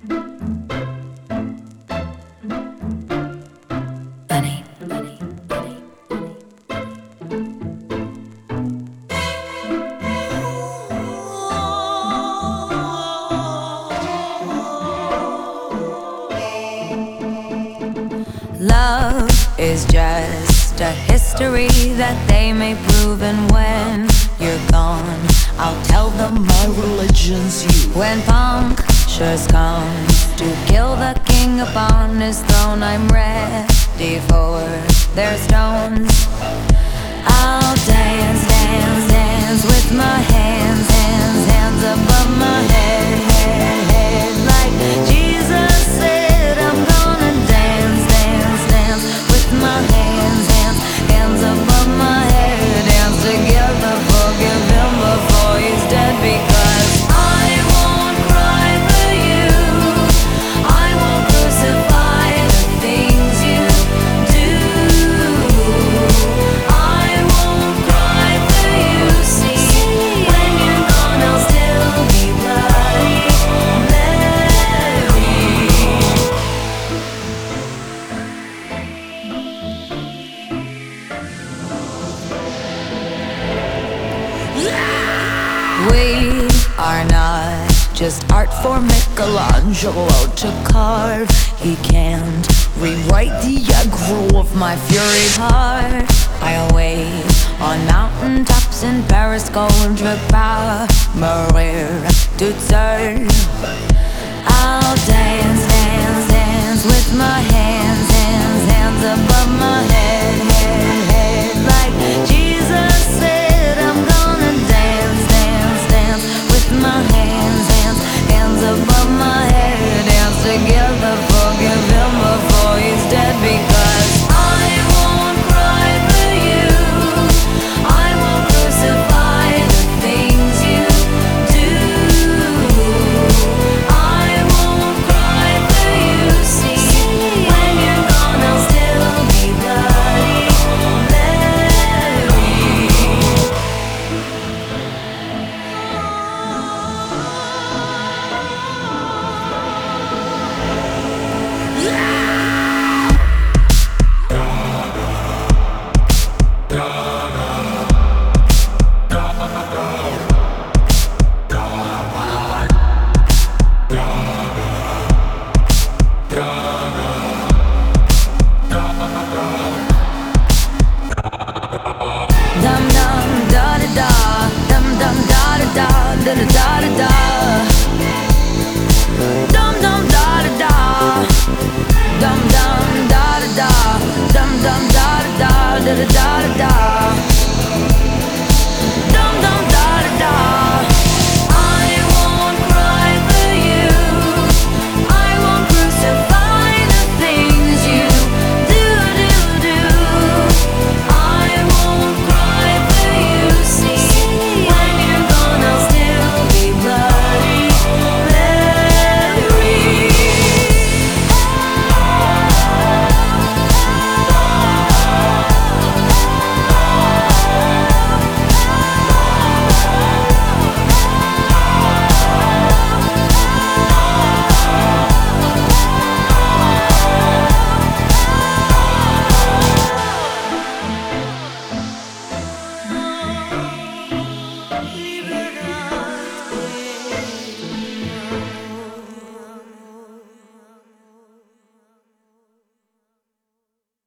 Bunny. Love is just a history that they may prove, and when you're gone, I'll tell them my religion's you. When punctures come to kill the king upon his throne, I'm ready for their stones. I'll dance, dance, dance with my hands, hands, hands above my head, head, head. Like Jesus said, I'm gonna dance, dance, dance with my hands, hands, hands above my head. Dance together, forgive him before he's dead, because I won't cry for you, I won't crucify the things you do. I won't cry for you, see, when you're gone I'll still be Bloody Mary. We are not just art for Michelangelo to carve. He can't rewrite the aggro of my fury heart. I'll wait on mountaintops in Paris, Gondra, Maria to turn.